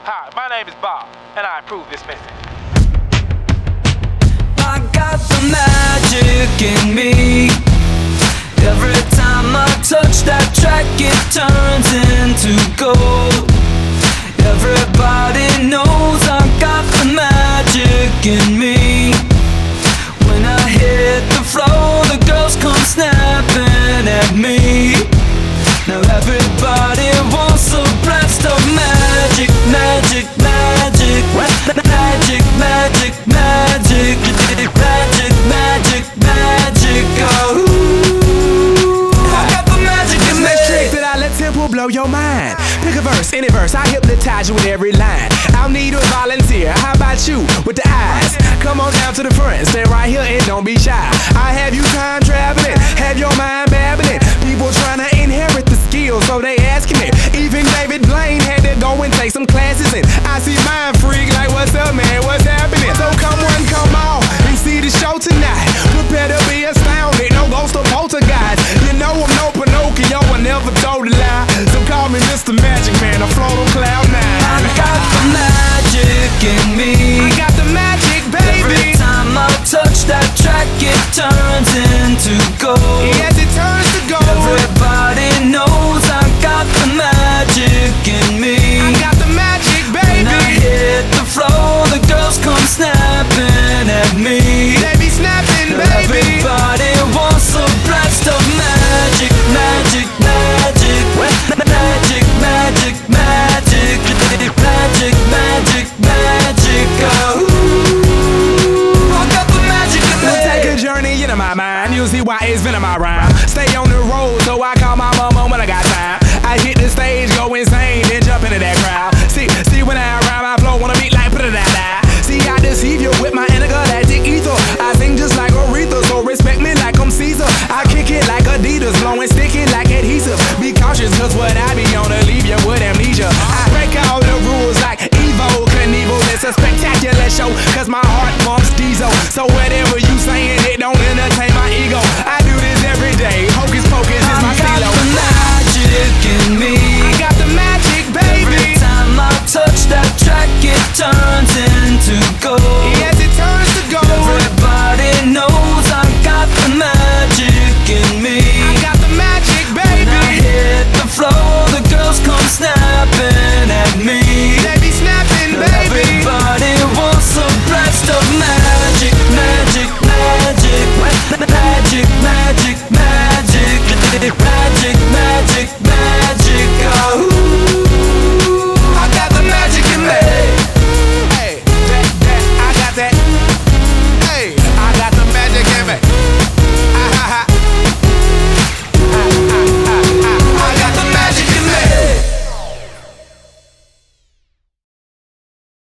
Hi, my name is Bob, and I approve this message. I got the magic in me. Every time I touch that track, it turns into gold. Everybody knows I got the magic in me. When I hit the floor, the girls come snapping at me. Now everybody wants a blast of magic, magic, magic, magic, magic, magic, magic, magic, magic, oh. I got the magic in me. This trick that I let Temple blow your mind. Pick a verse, any verse, I hypnotize you with every line. I'll need a volunteer, how about you with the eyes? Come on down to the front, stay right here and don't be shy. I have you time traveling, have your mind babbling. People trying to inherit the skills, so they asking it. Even David Blaine had to go and take some classes in. I see mind freak like, what's up man, what's happening? So come on, come on, and see the show tonight. Prepare to be astounded, no ghost or poltergeist. You know I'm no Pinocchio, I never told a lie. So call me Mr. Magic Man, I float on clouds.